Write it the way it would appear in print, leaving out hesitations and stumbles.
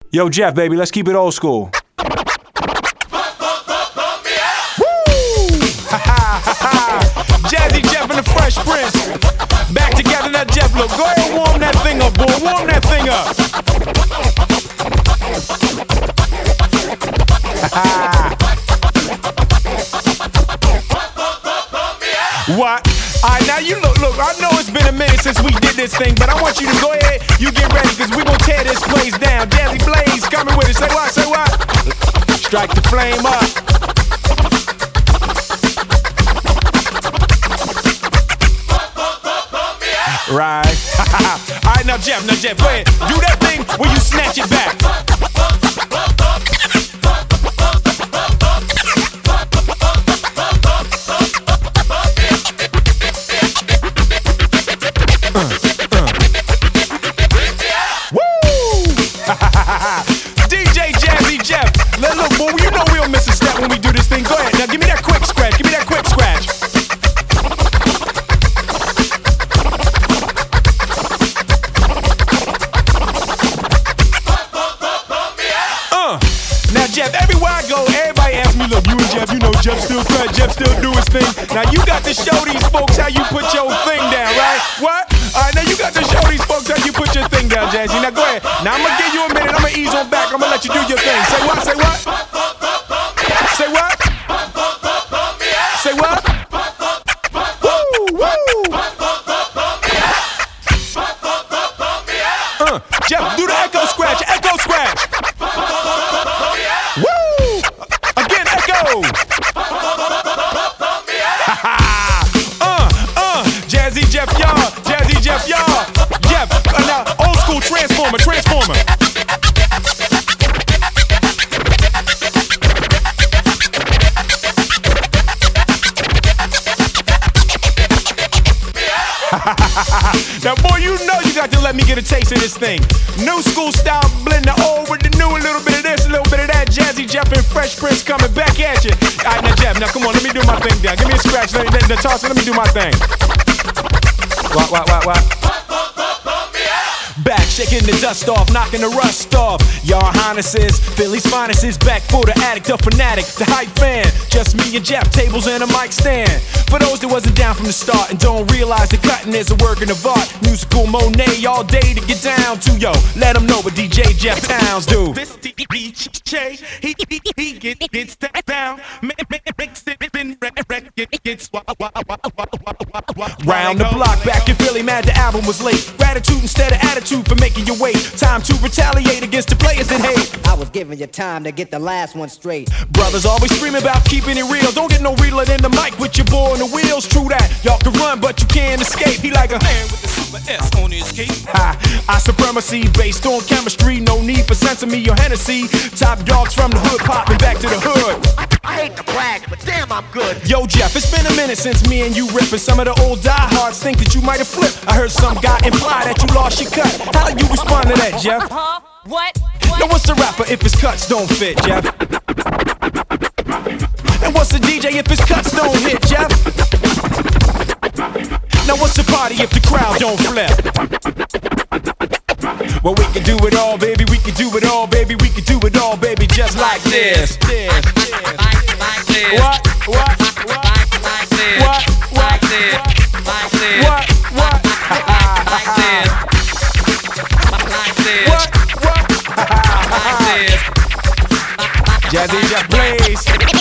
Yo, Jeff, baby, let's keep it old school. Jazzy Jeff and the Fresh Prince. Back together, now Jeff, look, go ahead and warm that thing up, boy. Warm that thing up. What? Alright, now you look, I know it's been a minute since we did this thing, but I want you to go ahead, you get ready, cause we gon' tear this place down. Jazzy Blaze coming with it. Say what? Say what? Strike the flame up. Right. Alright, now Jeff, go ahead. Do that thing where you snatch it back. DJ Jazzy Jeff. Look, boy, you know we don't miss a step when we do this thing. Go ahead, now give me that quick scratch. Give me that quick scratch. Now Jeff, everywhere I go, everybody asks me, look, you and Jeff, you know Jeff still cut, Jeff still do his thing. Now you got to show these folks how you put your thing down, right? What? Alright, now you got to show these folks how you put your thing down, Jazzy. Now go ahead. Now I'm gonna give you a minute, I'm gonna ease on back, I'm gonna let you do your thing. Say what? Say what? Say what? Say what? Woo! Woo! Jeff, do the echo scratch, echo scratch. Woo! Again, echo. Jazzy Jeff, y'all. Jazzy Jeff, y'all. Jeff, now old school transformer. Now, boy, you know you got to let me get a taste of this thing. New school style blend the old with the new, a little bit of this, a little bit of that. Jazzy Jeff and Fresh Prince coming back at you. Alright, now Jeff, now come on, let me do my thing down. Give me a scratch, let me do my thing. What? Back, shaking the dust off, knocking the rust off. Y'all highnesses, Philly's finest is back for the addict, the fanatic, the hype fan. Just me and Jeff, tables and a mic stand. For those that wasn't down from the start and don't realize the cutting is a work of art. Musical Monet all day to get down to, yo. Let them know what DJ Jeff Towns do. This DJ, he gets down, makes it in gets round the block, back in Philly, mad the album was late. Gratitude instead of attitude for making you wait. Time to retaliate against the players that hate. I was giving you time to get the last one straight. Brothers always screaming about keeping it real. Don't get no realer than the mic with your boy on the wheels. True that, y'all can run but you can't escape. He like a man with the super S on his cape. I supremacy based on chemistry. No need for sesame or Hennessy. Top dogs from the hood popping back to the hood. I hate to brag, but damn, I'm good. Yo, Jeff, it's been a minute since me and you ripping. Some of the old diehards think that you might have flipped. I heard some guy imply that you lost your cut. How you respond to that, Jeff? Huh? What? Now what's a rapper if his cuts don't fit, Jeff? And what's a DJ if his cuts don't hit, Jeff? Now what's a party if the crowd don't flip? Well, we can do it all, baby. We can do it all, baby. We can do it all, baby. Just like this. Like this. What? Like this. What? Like this. Like this. What? Like this. Like this. What? Like this. Jazzy Jeff Blaze.